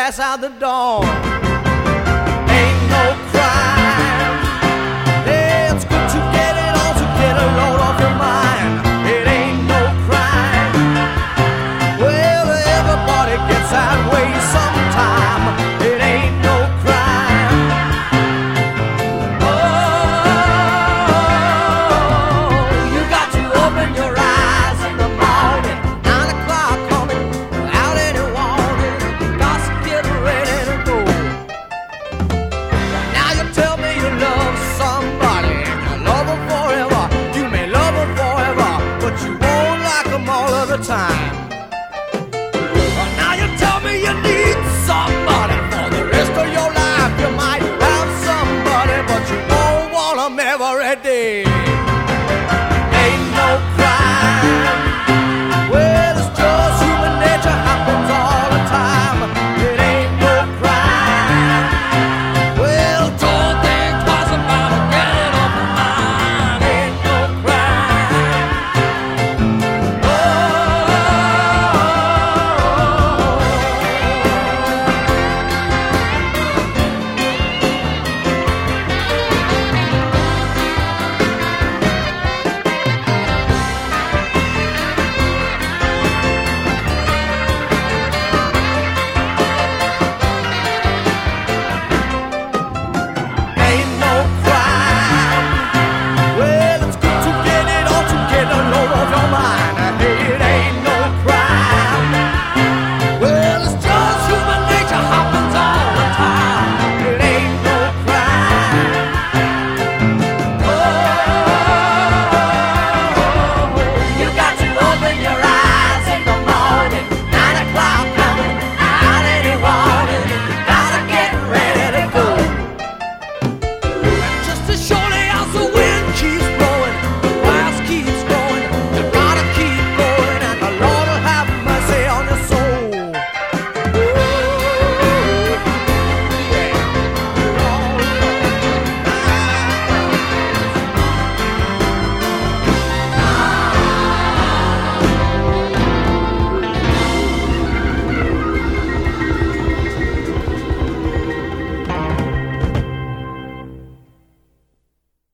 pass out the door. Ain't no crime. Yeah, it's good to get it on, to get a load off your mind. It ain't no crime. Well, everybody gets that way sometime. It ain't no crime. Oh, you got to open your eyes in the morning. 9 o'clock coming without any warning. You got to get ready to go. Now you tell me you love somebody and you love her forever. You may love her forever, but you won't like them all of the time. Now you tell me you need somebody for the rest of your life. You might have somebody, but you won't want them every day.